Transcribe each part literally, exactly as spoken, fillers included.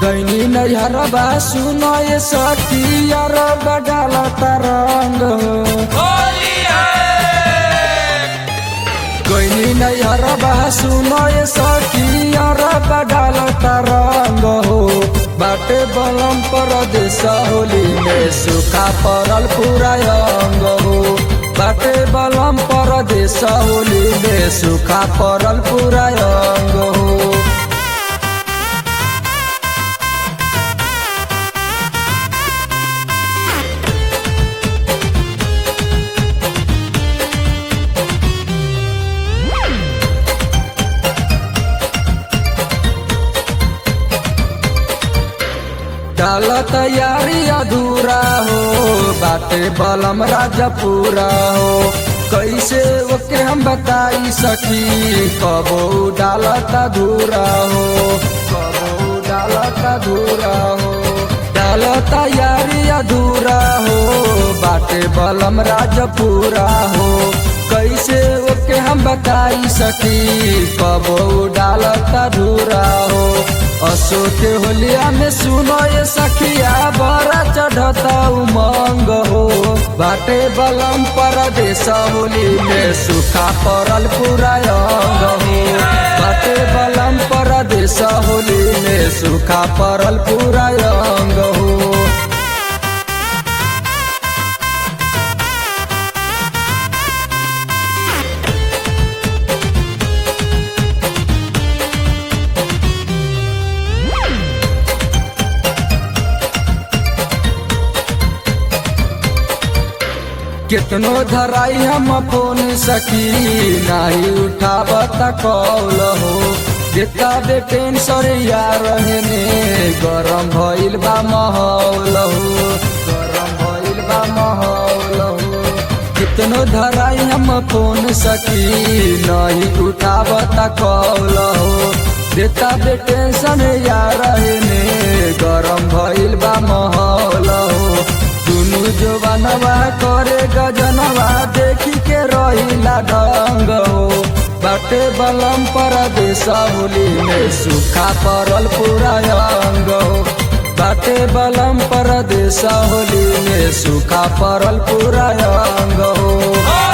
गैनी नैहरबा सुनो ये सखी अरब डालता रंग गैनी नैहरबा सुनो ये सखी अरब डालता रंग हो बाटे बलम परदेस होली में सुखा परल पूरा अंग हो बाटे बलम परदेस होली में सुखा परल पूरा अंग हो। डाल तैयारी अधूरा हो बाटे बलम राजा पूरा हो कैसे ओके हम बताई सकी कबो डालत अधूरा हो कबो डालत अधूरा हो डाल तैयारी अधूरा हो बाटे बलम राजा पूरा हो कैसे ओके हम बताई सकी कबो डालत अधूरा हो। असो के होलिया में सुनो ये सखिया बड़ा चढ़ता उमंग हो बाटे बलम परदेस होली में सुखा परल पूरा अंग हो बाटे बलम परदेस होली में सुखा परल पूरा अंग हो। कितनो धराई हम फोन सकी नहीं उठावत कॉल हो देता बे टेंशन यार रहने गरम भइल बा माहौल हो गरम भइल बा माहौल हो कितनो धराई हम फोन सकी नहीं उठावत कॉल हो देता बे टेंशन यार रहने गरम भइल बा माहौल हो दुनु जवानवा करे गजनवा देखी के रहिला ढंग हो बाटे बलम परदेस होली में सुखा परल पूरा अंग हो बाटे बलम परदेस होली में सुखा परल पूरा अंग हो।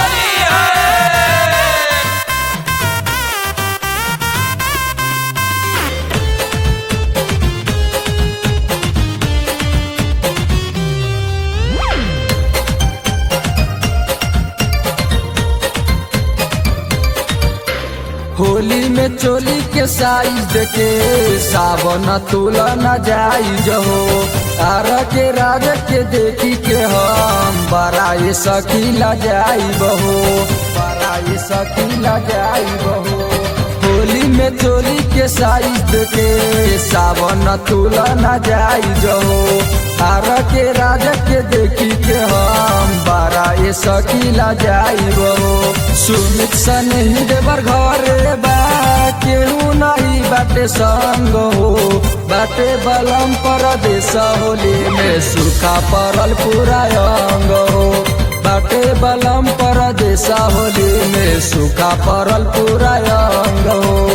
होली में चोली के साइज देखे सावन तुलना जाइज हो आर के राज के देखी के हम बड़ा ये सकीला जाइब हो बड़ा ये सकीला जाइब हो। होली में चोली के साइज देखे सावन तुलना जाइज हो आर के राज के देखी के हम बड़ा ये सकीला जाइब हो। सुमित सन ही देवर घरे बा केहू नहीं बाटे संग हो बाटे बलम परदेस होली में सुखा परल पूरा अंग हो बाटे बलम परदेस होली में सुखा परल पूरा अंग हो।